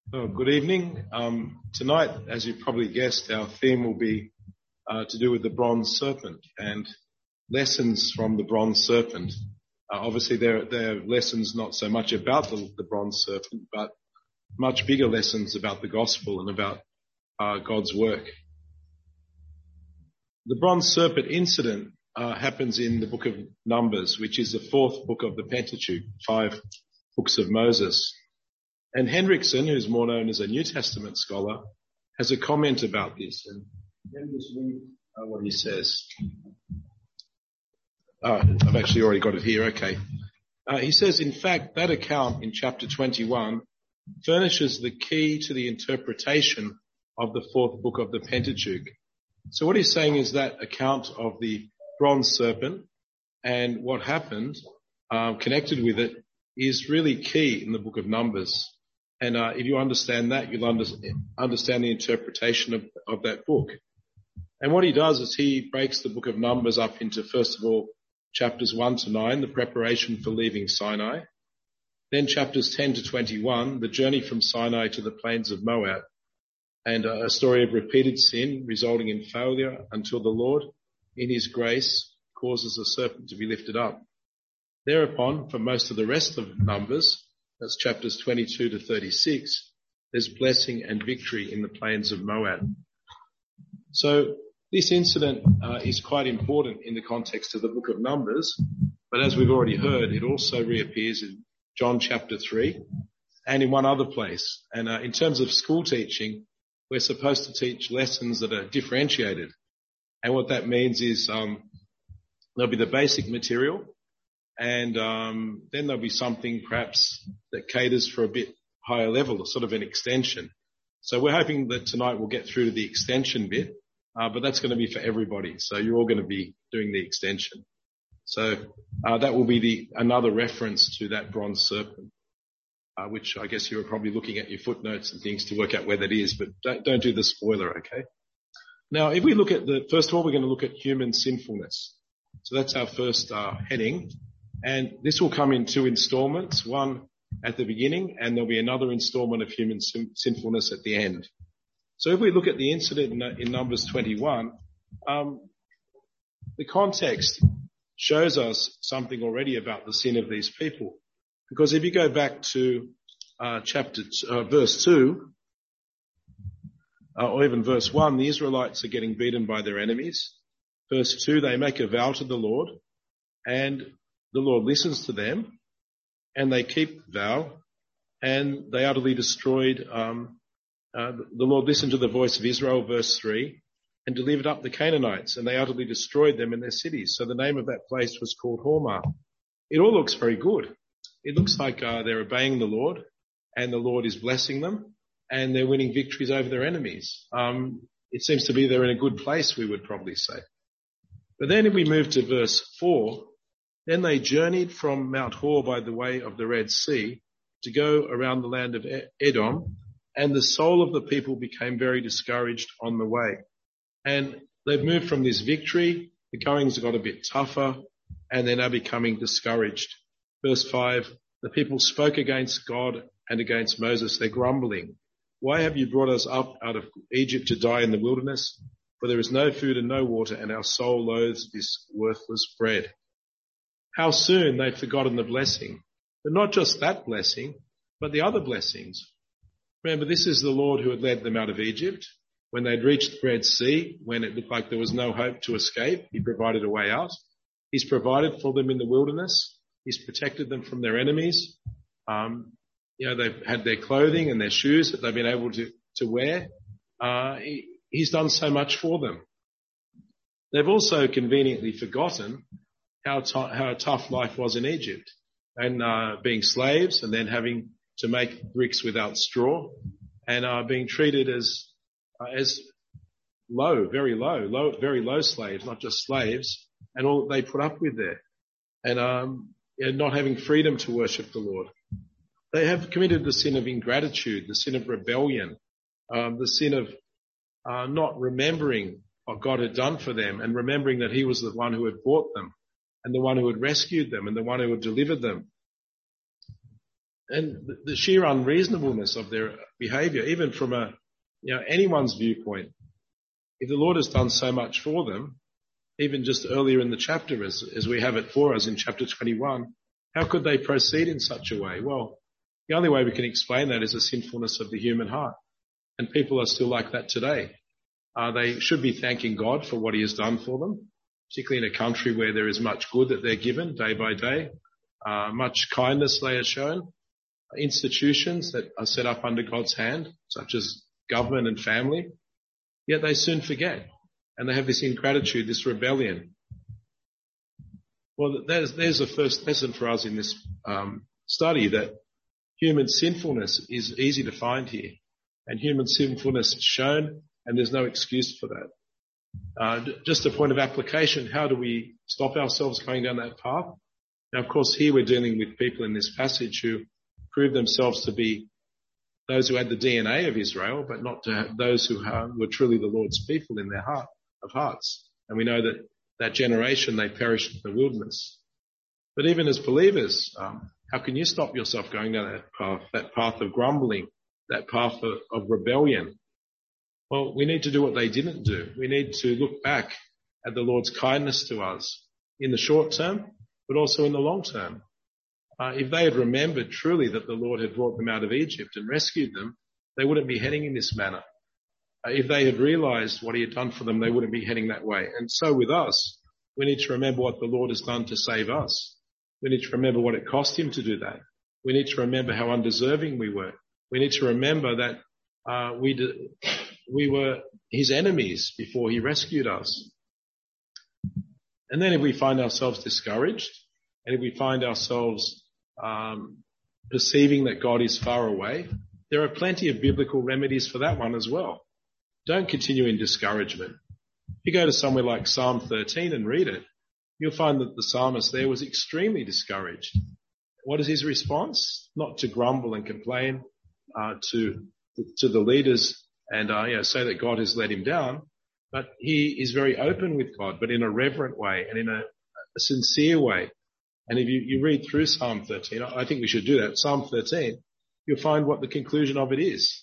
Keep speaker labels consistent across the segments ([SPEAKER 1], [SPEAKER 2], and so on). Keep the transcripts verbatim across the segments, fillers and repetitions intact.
[SPEAKER 1] Oh, good evening. Um, tonight, as you probably guessed, our theme will be uh, to do with the bronze serpent and lessons from the bronze serpent. Uh, obviously, there, there are lessons not so much about the, the bronze serpent, but much bigger lessons about the gospel and about uh, God's work. The bronze serpent incident uh, happens in the book of Numbers, which is the fourth book of the Pentateuch, five books of Moses. And Hendrickson, who's more known as a New Testament scholar, has a comment about this. And let me just read uh, what he says. Oh, I've actually already got it here. Okay. Uh, he says, in fact, that account in chapter twenty-one furnishes the key to the interpretation of the fourth book of the Pentateuch. So what he's saying is that account of the bronze serpent and what happened uh, connected with it is really key in the book of Numbers. And uh, if you understand that, you'll under- understand the interpretation of, of that book. And what he does is he breaks the book of Numbers up into, first of all, chapters one to nine, the preparation for leaving Sinai. Then chapters ten to twenty-one, the journey from Sinai to the plains of Moab. And uh, a story of repeated sin resulting in failure until the Lord, in his grace, causes the serpent to be lifted up. Thereupon, for most of the rest of Numbers, that's chapters twenty-two to thirty-six, there's blessing and victory in the plains of Moab. So this incident uh, is quite important in the context of the book of Numbers, but as we've already heard, it also reappears in John chapter three and in one other place. And uh, in terms of school teaching, we're supposed to teach lessons that are differentiated. And what that means is um, there'll be the basic material, and um, then there'll be something perhaps that caters for a bit higher level, sort of an extension. So we're hoping that tonight we'll get through to the extension bit, uh, but that's going to be for everybody. So you're all going to be doing the extension. So uh, that will be the another reference to that bronze serpent, uh, which I guess you were probably looking at your footnotes and things to work out where that is, but don't, don't do the spoiler, okay? Now, if we look at the, first of all, we're going to look at human sinfulness. So that's our first uh, heading. And this will come in two installments, one at the beginning, and there'll be another installment of human sin- sinfulness at the end. So if we look at the incident in, in Numbers twenty-one, um, the context shows us something already about the sin of these people. Because if you go back to uh, chapter, t- uh, verse two, uh, or even verse one, the Israelites are getting beaten by their enemies. Verse two, they make a vow to the Lord, and the Lord listens to them, and they keep vow, and they utterly destroyed, um, uh, the Lord listened to the voice of Israel, verse three, and delivered up the Canaanites, and they utterly destroyed them in their cities. So the name of that place was called Hormah. It all looks very good. It looks like uh, they're obeying the Lord, and the Lord is blessing them, and they're winning victories over their enemies. Um, it seems to be they're in a good place, we would probably say. But then if we move to verse four, then they journeyed from Mount Hor by the way of the Red Sea to go around the land of Edom, and the soul of the people became very discouraged on the way. And they've moved from this victory, the goings got a bit tougher, and they're now becoming discouraged. Verse five, the people spoke against God and against Moses. They're grumbling. Why have you brought us up out of Egypt to die in the wilderness? For there is no food and no water, and our soul loathes this worthless bread. How soon they've forgotten the blessing. But not just that blessing, but the other blessings. Remember, this is the Lord who had led them out of Egypt. When they'd reached the Red Sea, when it looked like there was no hope to escape, he provided a way out. He's provided for them in the wilderness. He's protected them from their enemies. Um, you know, they've had their clothing and their shoes that they've been able to, to wear. Uh, he, he's done so much for them. They've also conveniently forgotten how, t- how tough life was in Egypt, and uh, being slaves, and then having to make bricks without straw, and uh, being treated as uh, as low, very low, low, very low slaves, not just slaves, and all that they put up with there, and um, you know, not having freedom to worship the Lord. They have committed the sin of ingratitude, the sin of rebellion, um, the sin of uh, not remembering what God had done for them, and remembering that he was the one who had bought them, and the one who had rescued them, and the one who had delivered them. and the, the sheer unreasonableness of their behavior, even from a, you know, anyone's viewpoint. If the Lord has done so much for them, even just earlier in the chapter as, as we have it for us in chapter twenty-one, how could they proceed in such a way? Well, the only way we can explain that is the sinfulness of the human heart. And people are still like that today. Uh, they should be thanking God for what he has done for them, particularly in a country where there is much good that they're given day by day, uh, much kindness they are shown, institutions that are set up under God's hand, such as government and family, yet they soon forget. And they have this ingratitude, this rebellion. Well, there's, there's a first lesson for us in this um, study, that human sinfulness is easy to find here. And human sinfulness is shown, and there's no excuse for that. Uh, just a point of application, how do we stop ourselves going down that path? Now, of course, here we're dealing with people in this passage who prove themselves to be those who had the D N A of Israel, but not to have those who were truly the Lord's people in their heart. Of hearts. And we know that that generation, they perished in the wilderness. But even as believers, um, how can you stop yourself going down that path, that path of grumbling, that path of, of rebellion? Well, we need to do what they didn't do. We need to look back at the Lord's kindness to us in the short term, but also in the long term. Uh, if they had remembered truly that the Lord had brought them out of Egypt and rescued them, they wouldn't be heading in this manner. If they had realized what he had done for them, they wouldn't be heading that way. And so with us, we need to remember what the Lord has done to save us. We need to remember what it cost him to do that. We need to remember how undeserving we were. We need to remember that uh, we d- we were his enemies before he rescued us. And then if we find ourselves discouraged, and if we find ourselves um, perceiving that God is far away, there are plenty of biblical remedies for that one as well. Don't continue in discouragement. If you go to somewhere like Psalm thirteen and read it, you'll find that the psalmist there was extremely discouraged. What is his response? Not to grumble and complain uh, to to the leaders and uh, you know, say that God has let him down, but he is very open with God, but in a reverent way and in a, a sincere way. And if you, you read through Psalm thirteen, I think we should do that. Psalm thirteen, you'll find what the conclusion of it is.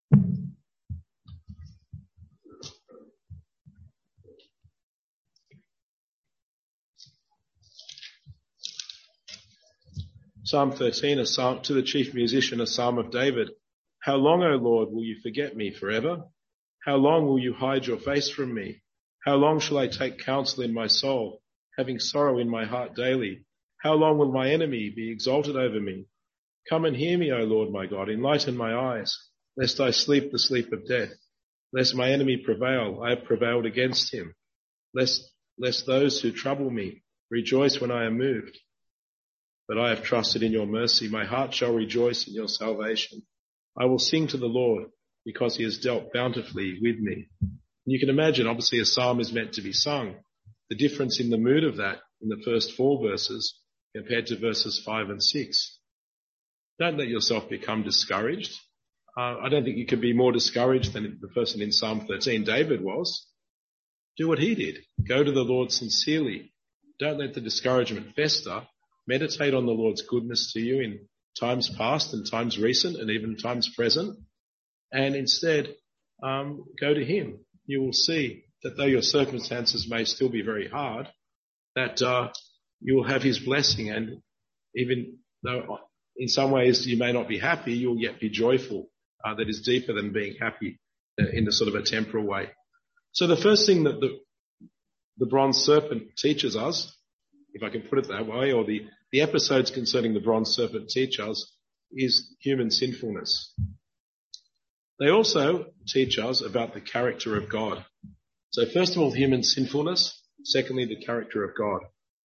[SPEAKER 1] Psalm thirteen, a psalm to the chief musician, a psalm of David. How long, O Lord, will you forget me forever? How long will you hide your face from me? How long shall I take counsel in my soul, having sorrow in my heart daily? How long will my enemy be exalted over me? Come and hear me, O Lord my God, enlighten my eyes, lest I sleep the sleep of death. Lest my enemy prevail, I have prevailed against him. Lest, lest those who trouble me rejoice when I am moved. But I have trusted in your mercy. My heart shall rejoice in your salvation. I will sing to the Lord because he has dealt bountifully with me. And you can imagine, obviously, a psalm is meant to be sung. The difference in the mood of that in the first four verses compared to verses five and six. Don't let yourself become discouraged. Uh, I don't think you could be more discouraged than the person in Psalm thirteen, David, was. Do what he did. Go to the Lord sincerely. Don't let the discouragement fester. Meditate on the Lord's goodness to you in times past and times recent and even times present. And instead, um, go to him. You will see that though your circumstances may still be very hard, that uh, you will have his blessing. And even though in some ways you may not be happy, you'll yet be joyful. Uh, that is deeper than being happy in a sort of a temporal way. So the first thing that the, the bronze serpent teaches us, if I can put it that way, or the, the episodes concerning the bronze serpent teach us, is human sinfulness. They also teach us about the character of God. So first of all, human sinfulness. Secondly, the character of God.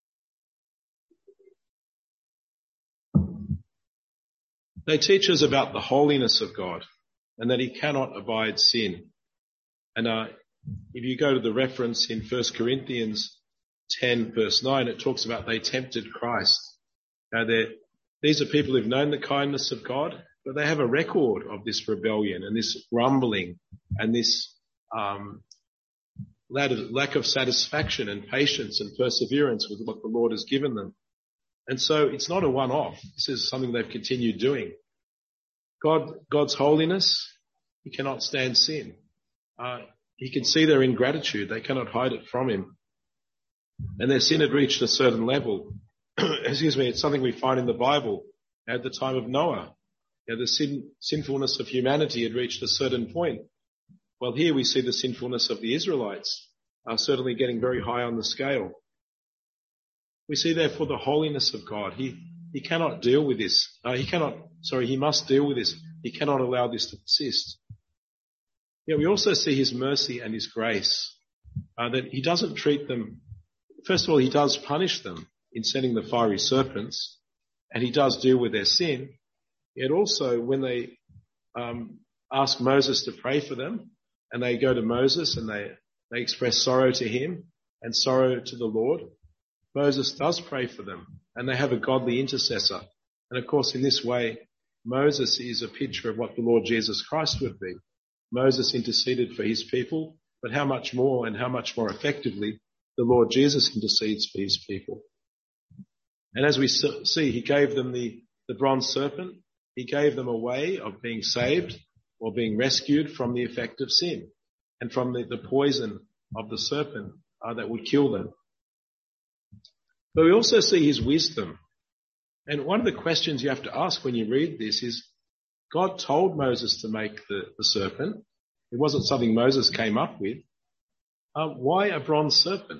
[SPEAKER 1] They teach us about the holiness of God and that he cannot abide sin. And uh, if you go to the reference in First Corinthians ten verse nine, it talks about they tempted Christ. Now these are people who've known the kindness of God, but they have a record of this rebellion and this grumbling and this um, lack of satisfaction and patience and perseverance with what the Lord has given them. And so it's not a one-off. This is something they've continued doing. God, God's holiness, he cannot stand sin. Uh, he can see their ingratitude. They cannot hide it from him. And their sin had reached a certain level. Excuse me, it's something we find in the Bible at the time of Noah. You know, the sin, sinfulness of humanity had reached a certain point. Well, here we see the sinfulness of the Israelites are certainly getting very high on the scale. We see therefore the holiness of God. He, he cannot deal with this. Uh, he cannot, sorry, he must deal with this. He cannot allow this to persist. Yeah, we also see his mercy and his grace, uh, that he doesn't treat them. First of all, he does punish them in sending the fiery serpents, and he does deal with their sin. Yet also when they, um, ask Moses to pray for them, and they go to Moses and they, they express sorrow to him and sorrow to the Lord, Moses does pray for them, and they have a godly intercessor. And of course, in this way, Moses is a picture of what the Lord Jesus Christ would be. Moses interceded for his people, but how much more and how much more effectively the Lord Jesus intercedes for his people. And as we see, he gave them the, the bronze serpent. He gave them a way of being saved or being rescued from the effect of sin and from the, the poison of the serpent uh, that would kill them. But we also see his wisdom. And one of the questions you have to ask when you read this is, God told Moses to make the, the serpent. It wasn't something Moses came up with. Uh, why a bronze serpent?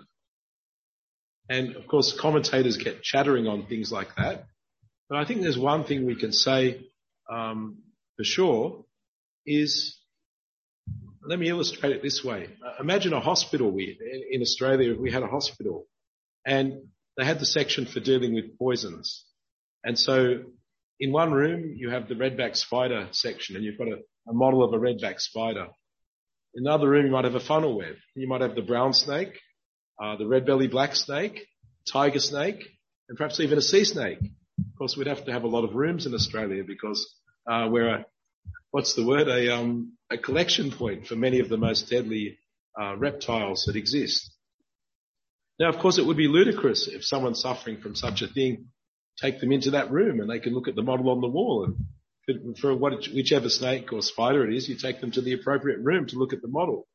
[SPEAKER 1] And of course, commentators get chattering on things like that. But I think there's one thing we can say um, for sure is, let me illustrate it this way. Uh, imagine a hospital. We, in Australia, if we had a hospital and they had the section for dealing with poisons. And so in one room, you have the redback spider section, and you've got a, a model of a redback spider. In another room, you might have a funnel web. You might have the brown snake, uh, the red belly black snake, tiger snake, and perhaps even a sea snake. Of course, we'd have to have a lot of rooms in Australia because uh, we're a, what's the word, a, um, a collection point for many of the most deadly uh, reptiles that exist. Now, of course, it would be ludicrous if someone suffering from such a thing, take them into that room and they can look at the model on the wall, and for what, whichever snake or spider it is, you take them to the appropriate room to look at the model.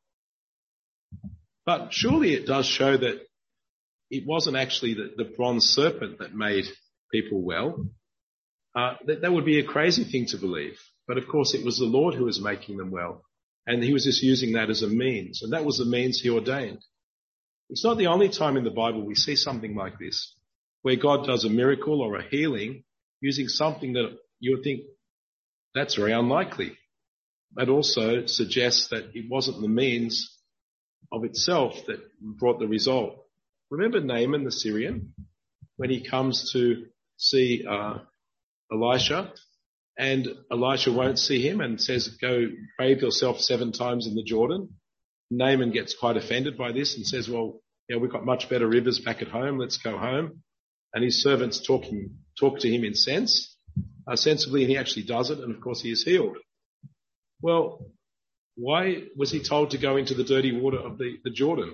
[SPEAKER 1] But surely it does show that it wasn't actually the, the bronze serpent that made people well. Uh, that, that would be a crazy thing to believe. But of course it was the Lord who was making them well. And he was just using that as a means. And that was the means he ordained. It's not the only time in the Bible we see something like this, where God does a miracle or a healing using something that you would think that's very unlikely. That also suggests that it wasn't the means of itself that brought the result. Remember Naaman the Syrian, when he comes to see uh, Elisha, and Elisha won't see him and says, go bathe yourself seven times in the Jordan. Naaman gets quite offended by this and says, well, you know, we've got much better rivers back at home. Let's go home. And his servants talk him, talk to him in sense, uh, sensibly, and he actually does it. And of course he is healed. Well, why was he told to go into the dirty water of the, the Jordan?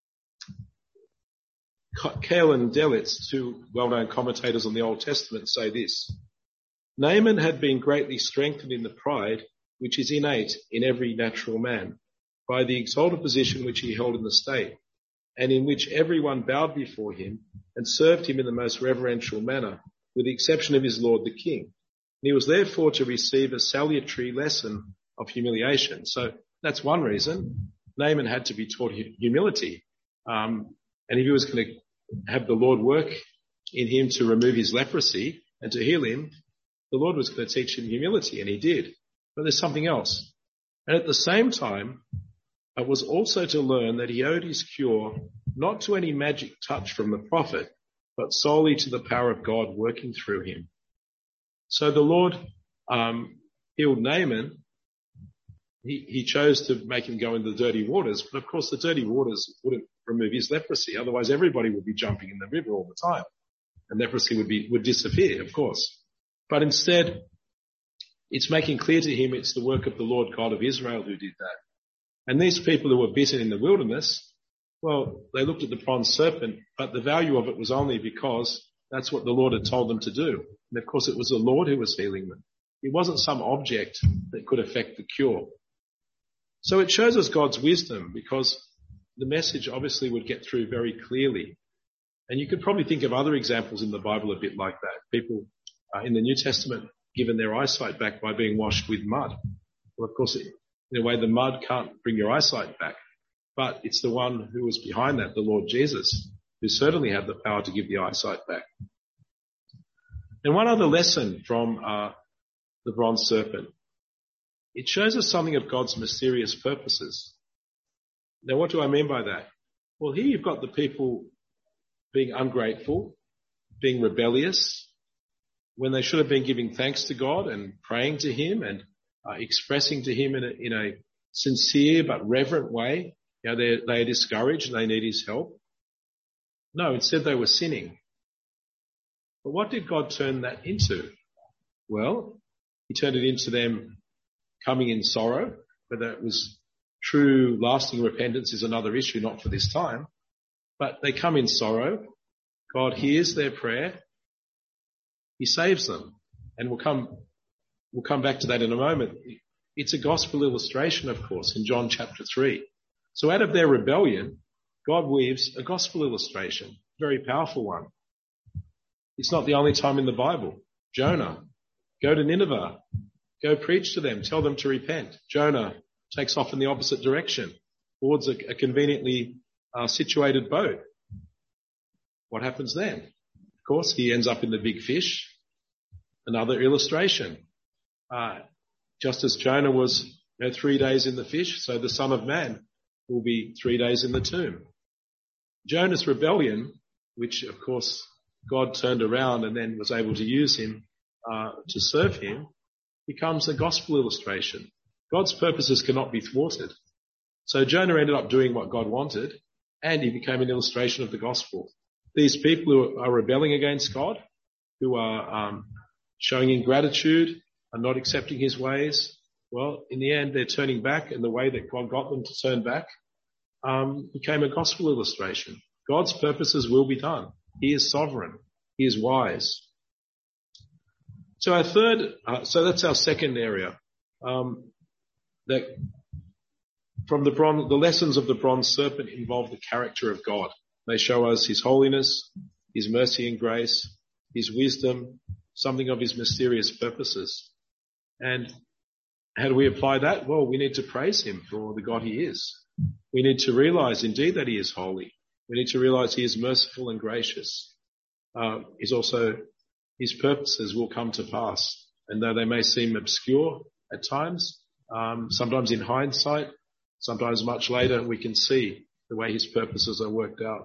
[SPEAKER 1] Kehl and Delitzsch, two well-known commentators on the Old Testament, say this: Naaman had been greatly strengthened in the pride which is innate in every natural man, by the exalted position which he held in the state, and in which everyone bowed before him and served him in the most reverential manner, with the exception of his lord the king. And he was therefore to receive a salutary lesson of humiliation. So that's one reason. Naaman had to be taught humility. Um, and if he was going to have the Lord work in him to remove his leprosy and to heal him, the Lord was going to teach him humility, and he did. But there's something else. And at the same time, it was also to learn that he owed his cure not to any magic touch from the prophet, but solely to the power of God working through him. So the Lord um, healed Naaman. He, he chose to make him go into the dirty waters, but of course the dirty waters wouldn't remove his leprosy. Otherwise everybody would be jumping in the river all the time, and leprosy would be, would disappear, of course. But instead, it's making clear to him it's the work of the Lord God of Israel who did that. And these people who were bitten in the wilderness, well, they looked at the bronze serpent, but the value of it was only because That's what the Lord had told them to do. And of course it was the Lord who was healing them. It wasn't some object that could affect the cure. So it shows us God's wisdom, because the message obviously would get through very clearly. And you could probably think of other examples in the Bible a bit like that. People uh, in the New Testament given their eyesight back by being washed with mud. Well, of course, in a way, the mud can't bring your eyesight back. But it's the one who was behind that, the Lord Jesus, who certainly had the power to give the eyesight back. And one other lesson from uh, the bronze serpent. It shows us something of God's mysterious purposes. Now, what do I mean by that? Well, here you've got the people being ungrateful, being rebellious, when they should have been giving thanks to God and praying to him and uh, expressing to him in a, in a sincere but reverent way. You know, they they are discouraged and they need his help. No, instead they were sinning. But what did God turn that into? Well, he turned it into them coming in sorrow. Whether it was true lasting repentance is another issue, not for this time. But they come in sorrow. God hears their prayer. He saves them. And we'll come, we'll come back to that in a moment. It's a gospel illustration, of course, in John chapter three. So out of their rebellion, God weaves a gospel illustration, a very powerful one. It's not the only time in the Bible. Jonah, go to Nineveh, go preach to them, tell them to repent. Jonah takes off in the opposite direction, boards a, a conveniently uh, situated boat. What happens then? Of course, he ends up in the big fish. Another illustration. Uh, just as Jonah was you know, three days in the fish, so the Son of Man will be three days in the tomb. Jonah's rebellion, which of course God turned around and then was able to use him uh, to serve him, becomes a gospel illustration. God's purposes cannot be thwarted. So Jonah ended up doing what God wanted, and he became an illustration of the gospel. These people who are rebelling against God, who are um, showing ingratitude and not accepting his ways, well, in the end, they're turning back, and the way that God got them to turn back um, became a gospel illustration. God's purposes will be done. He is sovereign. He is wise. So our third, uh, so that's our second area. Um, that from the bronze, the lessons of the bronze serpent involve the character of God. They show us his holiness, his mercy and grace, his wisdom, something of his mysterious purposes. And how do we apply that? Well, we need to praise him for the God he is. We need to realize indeed that he is holy. We need to realize he is merciful and gracious. Uh, he's also, his purposes will come to pass. And though they may seem obscure at times, um, sometimes in hindsight, sometimes much later, we can see the way his purposes are worked out.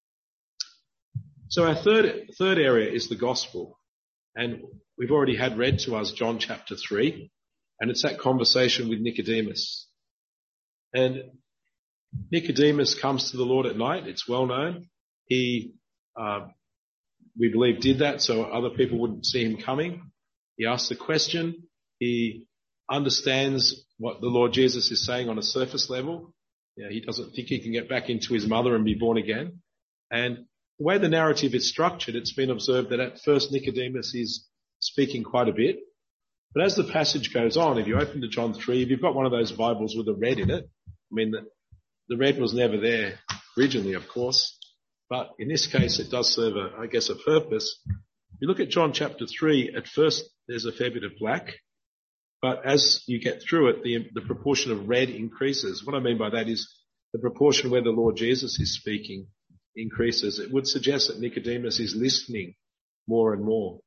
[SPEAKER 1] So our third, third area is the gospel. And we've already had read to us John chapter three, and it's that conversation with Nicodemus. And Nicodemus comes to the Lord at night. It's well known. He, uh, we believe, did that so other people wouldn't see him coming. He asks a question. He understands what the Lord Jesus is saying on a surface level. You know, he doesn't think he can get back into his mother and be born again. And the way the narrative is structured, it's been observed that at first Nicodemus is speaking quite a bit. But as the passage goes on, if you open to John three, if you've got one of those Bibles with a red in it, I mean, the, the red was never there originally, of course, but in this case it does serve, a, I guess, a purpose. If you look at John chapter three, at first there's a fair bit of black, but as you get through it, the, the proportion of red increases. What I mean by that is the proportion where the Lord Jesus is speaking increases. It would suggest that Nicodemus is listening more and more.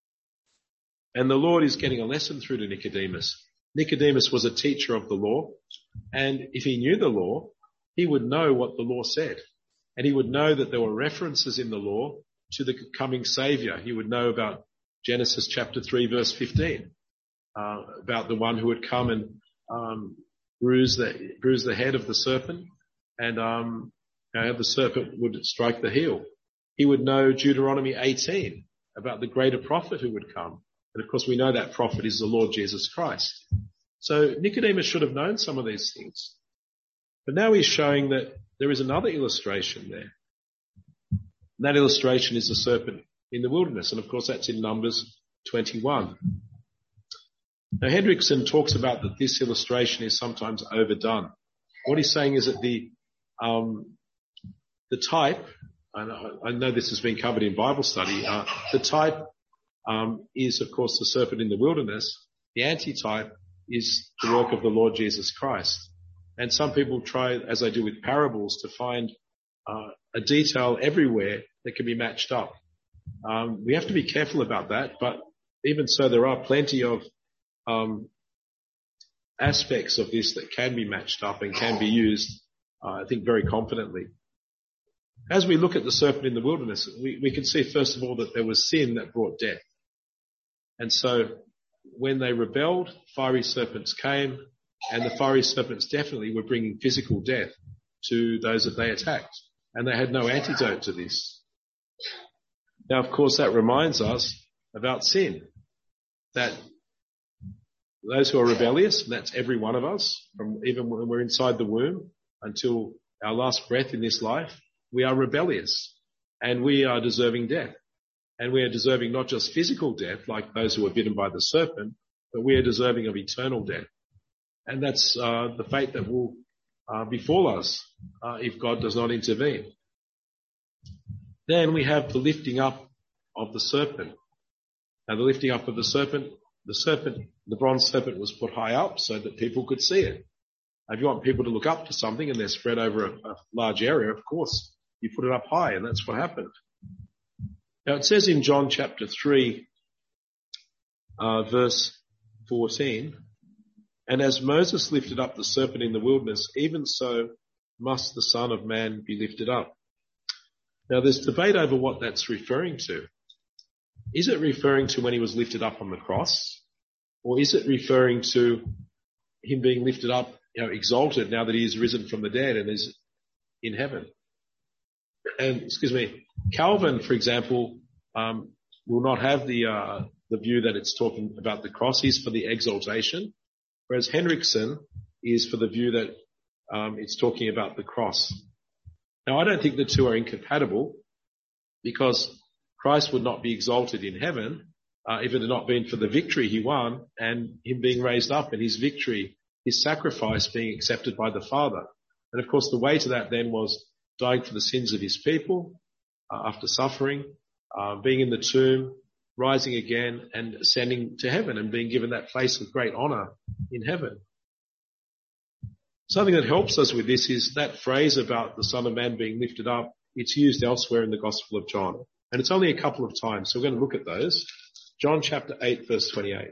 [SPEAKER 1] And the Lord is getting a lesson through to Nicodemus. Nicodemus was a teacher of the law, and if he knew the law, he would know what the law said. And he would know that there were references in the law to the coming Saviour. He would know about Genesis chapter three, verse fifteen, uh, about the one who would come and um, bruise the bruise the head of the serpent, and um, how the serpent would strike the heel. He would know Deuteronomy eighteen about the greater prophet who would come. And of course we know that prophet is the Lord Jesus Christ. So Nicodemus should have known some of these things. But now he's showing that there is another illustration there. And that illustration is the serpent in the wilderness. And of course, that's in Numbers twenty-one. Now, Hendrickson talks about that this illustration is sometimes overdone. What he's saying is that the, um, the type, and I know this has been covered in Bible study, uh, the type, um, is of course the serpent in the wilderness. The antitype is the work of the Lord Jesus Christ. And some people try, as they do with parables, to find, uh, a detail everywhere that can be matched up. Um, we have to be careful about that, but even so, there are plenty of Um, aspects of this that can be matched up and can be used, uh, I think, very confidently. As we look at the serpent in the wilderness, we, we can see, first of all, that there was sin that brought death. And so when they rebelled, fiery serpents came, and the fiery serpents definitely were bringing physical death to those that they attacked. And they had no antidote to this. Now, of course, that reminds us about sin, that those who are rebellious, and that's every one of us, from even when we're inside the womb until our last breath in this life, we are rebellious and we are deserving death. And we are deserving not just physical death like those who are bitten by the serpent, but we are deserving of eternal death. And that's uh, the fate that will uh, befall us uh, if God does not intervene. Then we have the lifting up of the serpent. Now, the lifting up of the serpent, the serpent, the bronze serpent was put high up so that people could see it. If you want people to look up to something and they're spread over a, a large area, of course, you put it up high, and that's what happened. Now, it says in John chapter three, uh, verse fourteen, and as Moses lifted up the serpent in the wilderness, even so must the Son of Man be lifted up. Now, there's debate over what that's referring to. Is it referring to when he was lifted up on the cross? Or is it referring to him being lifted up, you know, exalted now that he is risen from the dead and is in heaven? And, excuse me, Calvin, for example, um, will not have the, uh, the view that it's talking about the cross. He's for the exaltation, whereas Hendrickson is for the view that, um, it's talking about the cross. Now, I don't think the two are incompatible, because Christ would not be exalted in heaven uh, if it had not been for the victory he won and him being raised up and his victory, his sacrifice being accepted by the Father. And of course, the way to that then was dying for the sins of his people uh, after suffering, uh, being in the tomb, rising again and ascending to heaven and being given that place of great honor in heaven. Something that helps us with this is that phrase about the Son of Man being lifted up. It's used elsewhere in the Gospel of John. And it's only a couple of times, so we're going to look at those. John chapter eight, verse twenty-eight.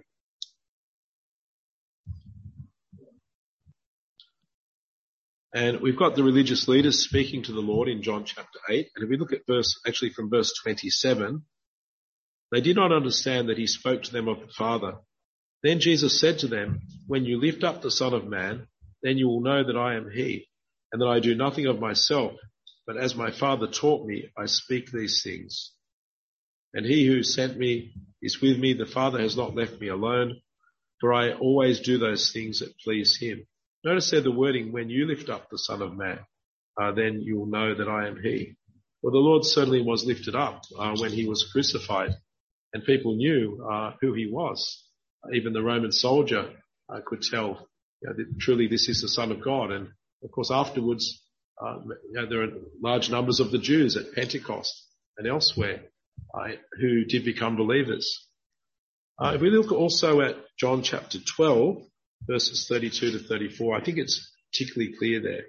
[SPEAKER 1] And we've got the religious leaders speaking to the Lord in John chapter eight. And if we look at verse, actually from verse twenty-seven, they did not understand that he spoke to them of the Father. Then Jesus said to them, when you lift up the Son of Man, then you will know that I am he, and that I do nothing of myself, but as my Father taught me, I speak these things. And he who sent me is with me. The Father has not left me alone, for I always do those things that please him. Notice there the wording, when you lift up the Son of Man, uh, then you will know that I am he. Well, the Lord certainly was lifted up uh, when he was crucified, and people knew uh, who he was. Even the Roman soldier uh, could tell, you know, that truly this is the Son of God. And of course, afterwards, Uh, you know, there are large numbers of the Jews at Pentecost and elsewhere uh, who did become believers. Uh, if we look also at John chapter twelve, verses thirty-two to thirty-four, I think it's particularly clear there.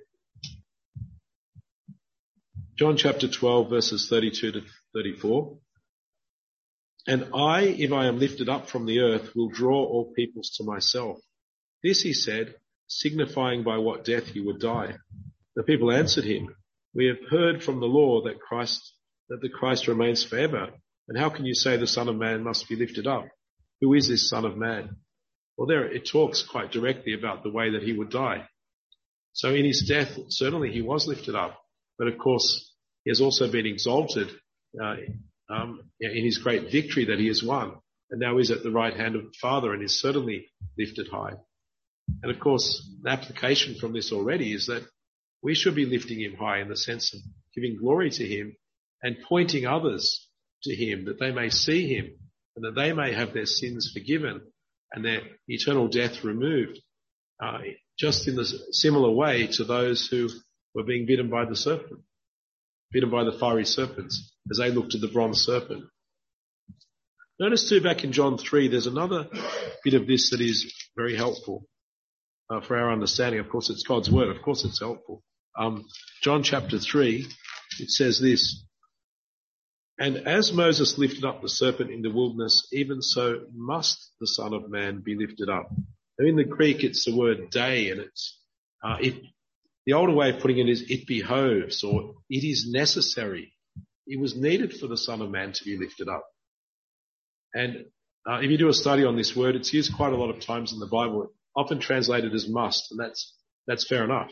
[SPEAKER 1] John chapter twelve, verses thirty-two to thirty-four. And I, if I am lifted up from the earth, will draw all peoples to myself. This he said, signifying by what death he would die. The people answered him, we have heard from the law that Christ, that the Christ remains forever. And how can you say the Son of Man must be lifted up? Who is this Son of Man? Well, there it talks quite directly about the way that he would die. So in his death, certainly he was lifted up, but of course he has also been exalted uh, um, in his great victory that he has won, and now is at the right hand of the Father and is certainly lifted high. And of course, the application from this already is that we should be lifting him high in the sense of giving glory to him and pointing others to him, that they may see him and that they may have their sins forgiven and their eternal death removed, uh, just in the similar way to those who were being bitten by the serpent, bitten by the fiery serpents as they looked at the bronze serpent. Notice too, back in John three, there's another bit of this that is very helpful uh, for our understanding. Of course, it's God's word. Of course, it's helpful. Um, John chapter three, it says this, "And as Moses lifted up the serpent in the wilderness, even so must the Son of Man be lifted up." Now, in the Greek, it's the word day, and it's uh, it. The older way of putting it is "it behoves," or "it is necessary." It was needed for the Son of Man to be lifted up. And uh, if you do a study on this word, it's used quite a lot of times in the Bible, often translated as "must," and that's that's fair enough.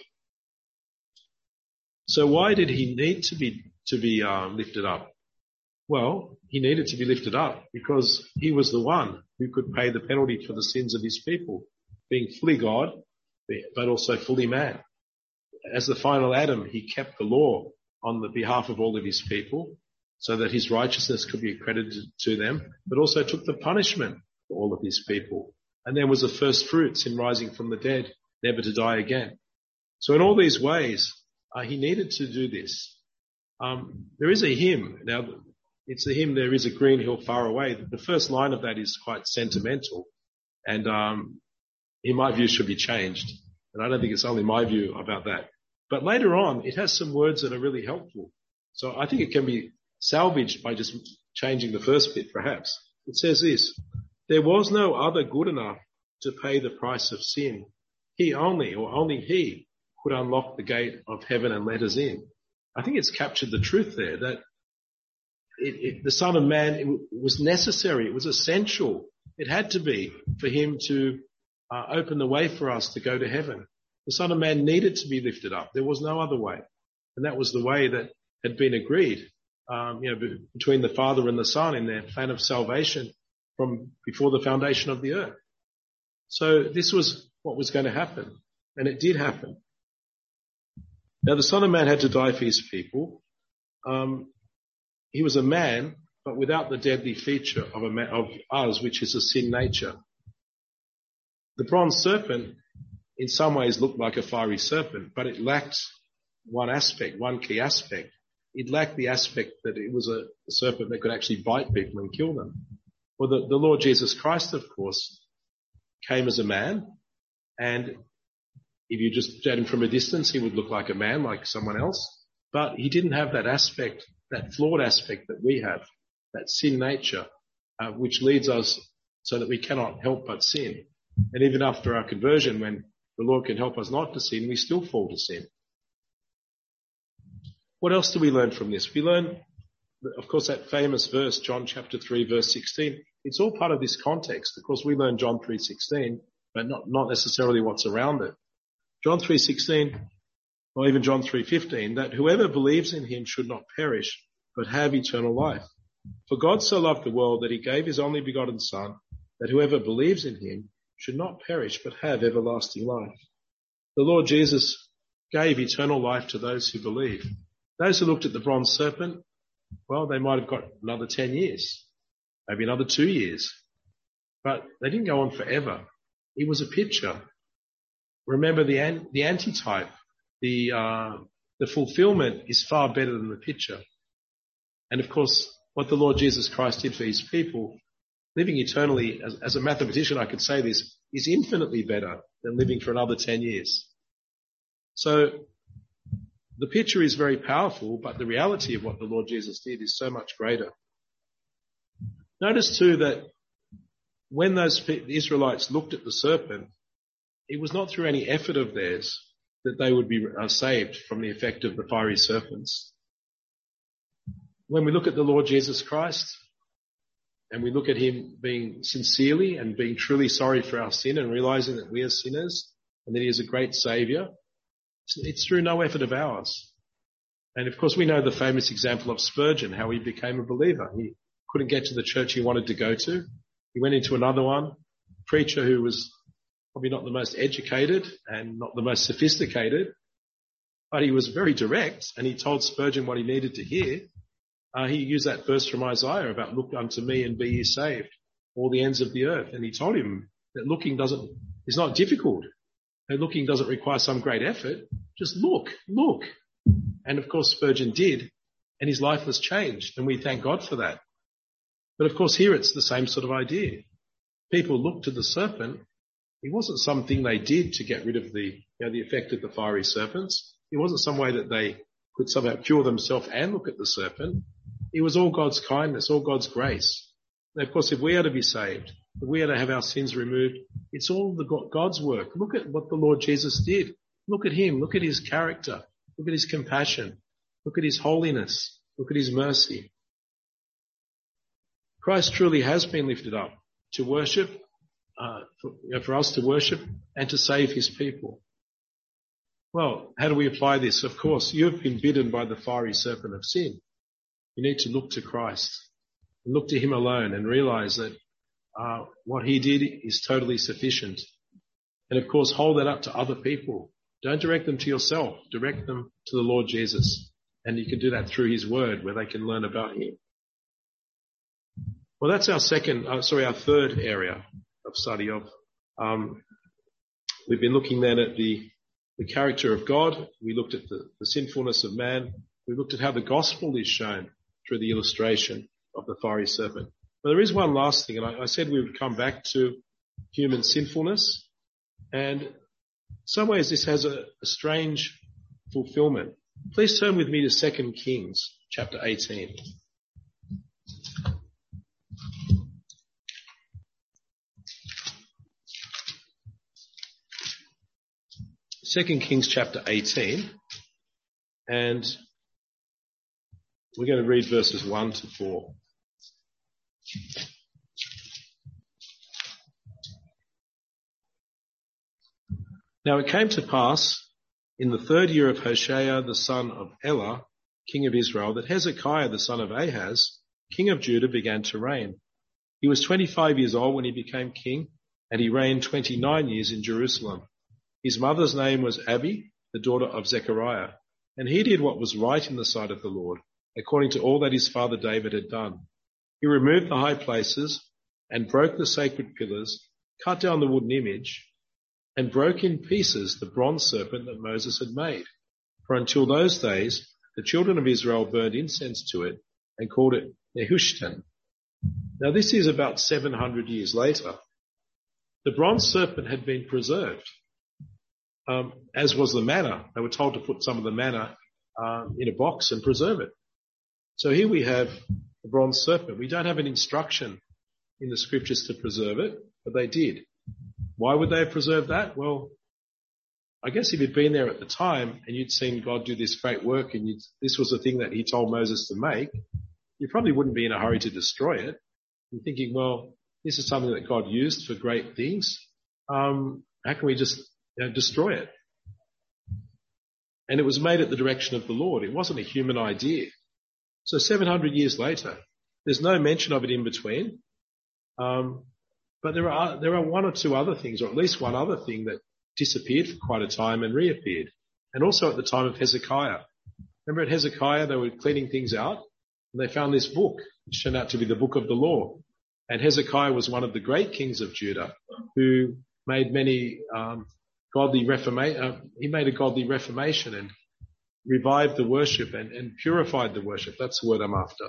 [SPEAKER 1] So why did he need to be to be uh, lifted up? Well, he needed to be lifted up because he was the one who could pay the penalty for the sins of his people, being fully God, but also fully man. As the final Adam, he kept the law on the behalf of all of his people so that his righteousness could be accredited to them, but also took the punishment for all of his people. And there was the first fruits in rising from the dead, never to die again. So in all these ways, uh, he needed to do this. Um, there is a hymn. Now, it's the hymn, "There is a green hill far away." The first line of that is quite sentimental, and um, in my view should be changed. And I don't think it's only my view about that. But later on, it has some words that are really helpful. So I think it can be salvaged by just changing the first bit, perhaps. It says this, "There was no other good enough to pay the price of sin. He only, or only he, could unlock the gate of heaven and let us in." I think it's captured the truth there, that it, it, the Son of Man, it was necessary, it was essential, it had to be for him to uh, open the way for us to go to heaven. The Son of Man needed to be lifted up. There was no other way. And that was the way that had been agreed, um, you know, between the Father and the Son in their plan of salvation from before the foundation of the earth. So this was what was going to happen. And it did happen. Now the Son of Man had to die for his people. Um, he was a man, but without the deadly feature of, a man, of us, which is a sin nature. The bronze serpent in some ways looked like a fiery serpent, but it lacked one aspect, one key aspect. It lacked the aspect that it was a, a serpent that could actually bite people and kill them. Well, the, the Lord Jesus Christ, of course, came as a man, and if you just looked at him from a distance, he would look like a man, like someone else, but he didn't have that aspect, that flawed aspect that we have, that sin nature, uh, which leads us so that we cannot help but sin. And even after our conversion, when the Lord can help us not to sin, we still fall to sin. What else do we learn from this? We learn, of course, that famous verse, John chapter three, verse sixteen. It's all part of this context. Of course, we learn John three sixteen, but not, not necessarily what's around it. John three sixteen, or even John three fifteen, that whoever believes in him should not perish, but have eternal life. For God so loved the world that he gave his only begotten Son, that whoever believes in him should not perish, but have everlasting life. The Lord Jesus gave eternal life to those who believe. Those who looked at the bronze serpent, well, they might have got another ten years, maybe another two years, but they didn't go on forever. It was a picture. Remember, the an, the antitype, the uh, the fulfillment is far better than the picture. And of course, what the Lord Jesus Christ did for his people, living eternally, as, as a mathematician I could say this, is infinitely better than living for another ten years. So the picture is very powerful, but the reality of what the Lord Jesus did is so much greater. Notice too that when those the Israelites looked at the serpent, it was not through any effort of theirs that they would be uh, saved from the effect of the fiery serpents. When we look at the Lord Jesus Christ and we look at him being sincerely and being truly sorry for our sin and realizing that we are sinners and that he is a great saviour, it's through no effort of ours. And of course we know the famous example of Spurgeon, how he became a believer. He couldn't get to the church he wanted to go to. He went into another one, a preacher who was probably not the most educated and not the most sophisticated, but he was very direct and he told Spurgeon what he needed to hear. Uh, he used that verse from Isaiah about look unto me and be ye saved, all the ends of the earth. And he told him that looking doesn't, is not difficult. And looking doesn't require some great effort. Just look, look. And of course Spurgeon did, and his life was changed, and we thank God for that. But of course here it's the same sort of idea. People looked to the serpent. It wasn't something they did to get rid of the, you know, the effect of the fiery serpents. It wasn't some way that they could somehow cure themselves and look at the serpent. It was all God's kindness, all God's grace. And of course, if we are to be saved, if we are to have our sins removed, it's all the God, God's work. Look at what the Lord Jesus did. Look at him. Look at his character. Look at his compassion. Look at his holiness. Look at his mercy. Christ truly has been lifted up to worship, uh, for, you know, for us to worship and to save his people. Well, how do we apply this? Of course, you've been bitten by the fiery serpent of sin. You need to look to Christ and look to him alone and realize that uh, what he did is totally sufficient. And of course, hold that up to other people. Don't direct them to yourself. Direct them to the Lord Jesus. And you can do that through his word where they can learn about him. Well, that's our second, uh, sorry, our third area of study of, um, we've been looking then at the, the character of God. We looked at the, the sinfulness of man. We looked at how the gospel is shown through the illustration of the fiery serpent. But there is one last thing, and I, I said we would come back to human sinfulness. And in some ways this has a, a strange fulfillment. Please turn with me to Second Kings chapter eighteen. Second Kings chapter eighteen, and we're going to read verses one to four. Now it came to pass in the third year of Hoshea the son of Elah, king of Israel, that Hezekiah the son of Ahaz, king of Judah, began to reign. He was twenty-five years old when he became king, and he reigned twenty-nine years in Jerusalem. His mother's name was Abi, the daughter of Zechariah, and he did what was right in the sight of the Lord, according to all that his father David had done. He removed the high places and broke the sacred pillars, cut down the wooden image, and broke in pieces the bronze serpent that Moses had made. For until those days, the children of Israel burned incense to it and called it Nehushtan. Now this is about seven hundred years later. The bronze serpent had been preserved. Um, as was the manna. They were told to put some of the manna um, in a box and preserve it. So here we have the bronze serpent. We don't have an instruction in the scriptures to preserve it, but they did. Why would they have preserved that? Well, I guess if you'd been there at the time and you'd seen God do this great work and you'd, this was the thing that he told Moses to make, you probably wouldn't be in a hurry to destroy it. You're thinking, well, this is something that God used for great things. Um, how can we just You know, destroy it? And it was made at the direction of the Lord. It wasn't a human idea. So seven hundred years later, there's no mention of it in between. Um, but there are, there are one or two other things, or at least one other thing that disappeared for quite a time and reappeared. And also at the time of Hezekiah. Remember at Hezekiah, they were cleaning things out and they found this book, which turned out to be the book of the law. And Hezekiah was one of the great kings of Judah who made many, um, godly reformation, uh, he made a godly reformation and revived the worship and, and purified the worship. That's the word I'm after.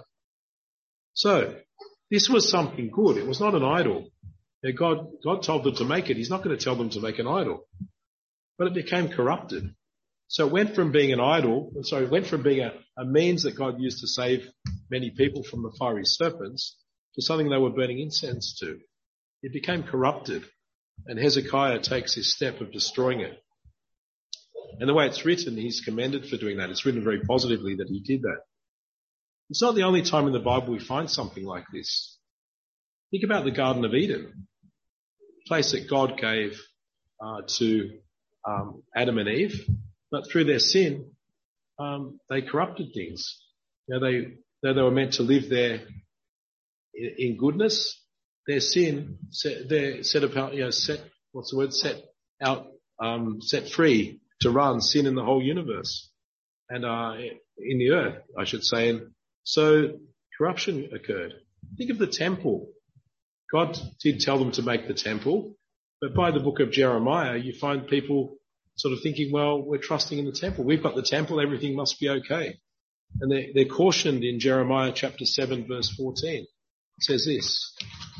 [SPEAKER 1] So this was something good. It was not an idol. You know, God, God told them to make it. He's not going to tell them to make an idol, but it became corrupted. So it went from being an idol, sorry, it went from being a, a means that God used to save many people from the fiery serpents to something they were burning incense to. It became corrupted. And Hezekiah takes this step of destroying it. And the way it's written, he's commended for doing that. It's written very positively that he did that. It's not the only time in the Bible we find something like this. Think about the Garden of Eden, a place that God gave uh, to um, Adam and Eve, but through their sin, um, they corrupted things. You know, they, though they were meant to live there in, in goodness, their sin, set, their set of, you know, set, what's the word, set out, um, set free to run sin in the whole universe and, uh, in the earth, I should say. And So corruption occurred. Think of the temple. God did tell them to make the temple, but by the book of Jeremiah, you find people sort of thinking, well, we're trusting in the temple. We've got the temple, everything must be okay. And they're, they're cautioned in Jeremiah chapter seven, verse fourteen. It says this.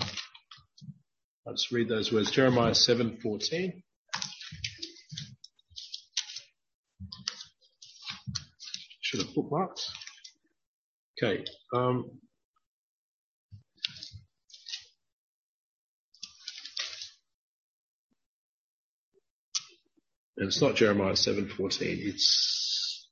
[SPEAKER 1] Let's read those words. Jeremiah seven fourteen. Should have bookmarked. Okay. Um, and it's not Jeremiah seven fourteen. It's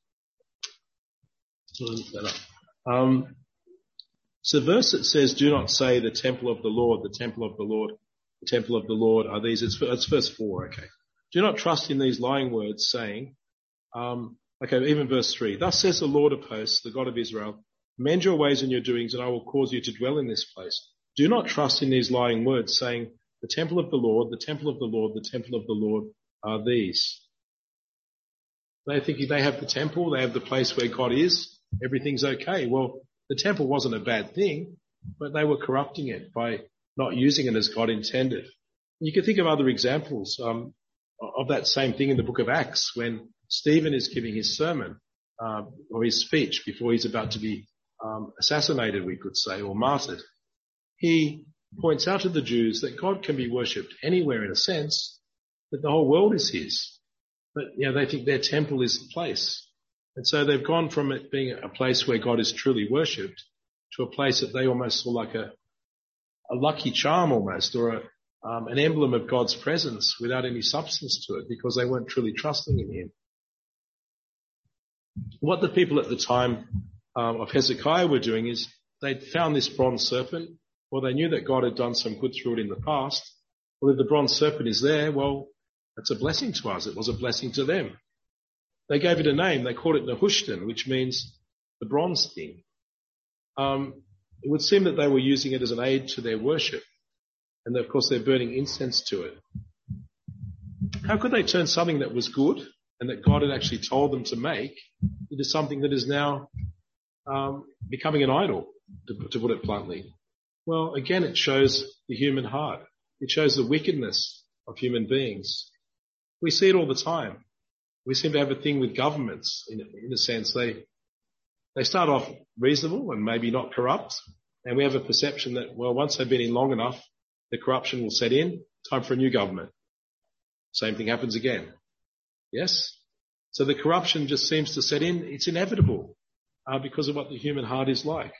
[SPEAKER 1] um, it's a verse that says, "Do not say the temple of the Lord, the temple of the Lord, the temple of the Lord are these." It's, it's verse four. Okay. Do not trust in these lying words, saying, um, okay, even verse three. Thus says the Lord of hosts, the God of Israel, mend your ways and your doings, and I will cause you to dwell in this place. Do not trust in these lying words, saying, the temple of the Lord, the temple of the Lord, the temple of the Lord are these. They think they have the temple, they have the place where God is, everything's okay. Well, the temple wasn't a bad thing, but they were corrupting it by not using it as God intended. You can think of other examples um, of that same thing in the book of Acts when Stephen is giving his sermon uh, or his speech before he's about to be um, assassinated, we could say, or martyred. He points out to the Jews that God can be worshipped anywhere in a sense, that the whole world is his. But, you know, they think their temple is the place. And so they've gone from it being a place where God is truly worshipped to a place that they almost saw like a, a lucky charm almost, or a, um, an emblem of God's presence without any substance to it because they weren't truly trusting in him. What the people at the time um, of Hezekiah were doing is they'd found this bronze serpent. Well, they knew that God had done some good through it in the past. Well, if the bronze serpent is there, well, it's a blessing to us. It was a blessing to them. They gave it a name. They called it Nehushtan, which means the bronze thing. Um, it would seem that they were using it as an aid to their worship. And of course, they're burning incense to it. How could they turn something that was good and that God had actually told them to make into something that is now um, becoming an idol, to, to put it bluntly? Well, again, it shows the human heart. It shows the wickedness of human beings. We see it all the time. We seem to have a thing with governments, in, in a sense. They they start off reasonable and maybe not corrupt, and we have a perception that, well, once they've been in long enough, the corruption will set in. Time for a new government. Same thing happens again. Yes? So the corruption just seems to set in. It's inevitable uh, because of what the human heart is like.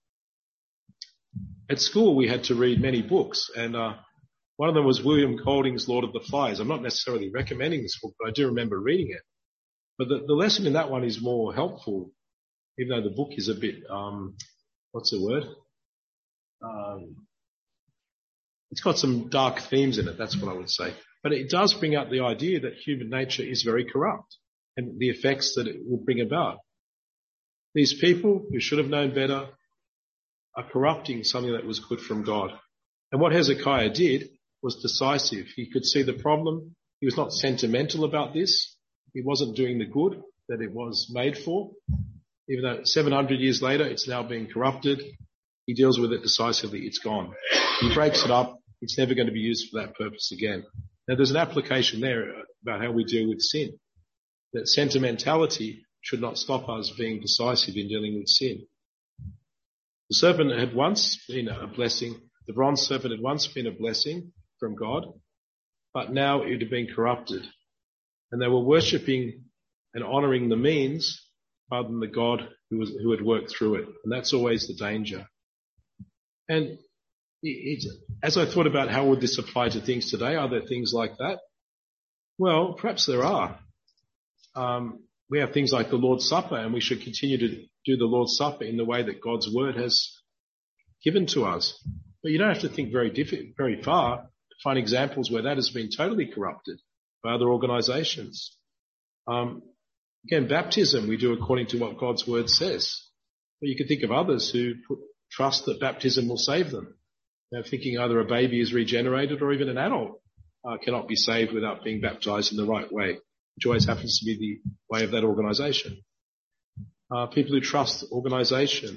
[SPEAKER 1] At school, we had to read many books, and uh, one of them was William Golding's Lord of the Flies. I'm not necessarily recommending this book, but I do remember reading it. But the, the lesson in that one is more helpful, even though the book is a bit, um, what's the word? Um, it's got some dark themes in it, that's what I would say. But it does bring out the idea that human nature is very corrupt and the effects that it will bring about. These people who should have known better are corrupting something that was good from God. And what Hezekiah did was decisive. He could see the problem. He was not sentimental about this. He wasn't doing the good that it was made for. Even though seven hundred years later, it's now being corrupted. He deals with it decisively. It's gone. He breaks it up. It's never going to be used for that purpose again. Now, there's an application there about how we deal with sin. That sentimentality should not stop us being decisive in dealing with sin. The serpent had once been a blessing. The bronze serpent had once been a blessing from God, but now it had been corrupted. And they were worshipping and honouring the means rather than the God who was, who had worked through it. And that's always the danger. And it, it, as I thought about how would this apply to things today, are there things like that? Well, perhaps there are. Um, we have things like the Lord's Supper, and we should continue to do the Lord's Supper in the way that God's Word has given to us. But you don't have to think very diff- very far to find examples where that has been totally corrupted by other organisations. Um, again, baptism we do according to what God's Word says. But you can think of others who put trust that baptism will save them. They're thinking either a baby is regenerated or even an adult uh, cannot be saved without being baptised in the right way, which always happens to be the way of that organisation. Uh, people who trust organisations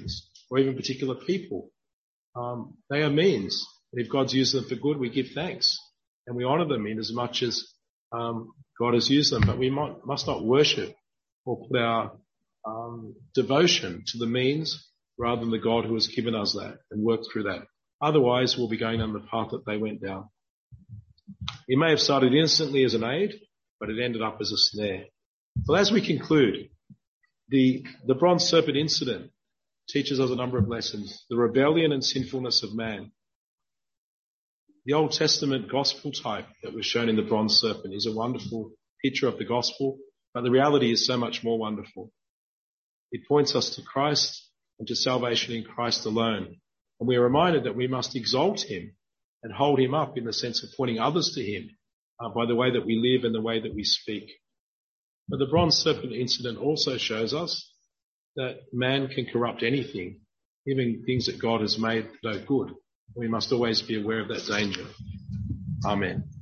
[SPEAKER 1] or even particular people. Um, they are means. And if God's used them for good, we give thanks and we honour them in as much as um, God has used them. But we might, must not worship or put our um, devotion to the means rather than the God who has given us that and worked through that. Otherwise, we'll be going on the path that they went down. It may have started innocently as an aid, but it ended up as a snare. So as we conclude, the, the bronze serpent incident teaches us a number of lessons. The rebellion and sinfulness of man. The Old Testament gospel type that was shown in the bronze serpent is a wonderful picture of the gospel, but the reality is so much more wonderful. It points us to Christ and to salvation in Christ alone. And we are reminded that we must exalt him and hold him up in the sense of pointing others to him uh, by the way that we live and the way that we speak. But the bronze serpent incident also shows us that man can corrupt anything, even things that God has made that are good. We must always be aware of that danger. Amen.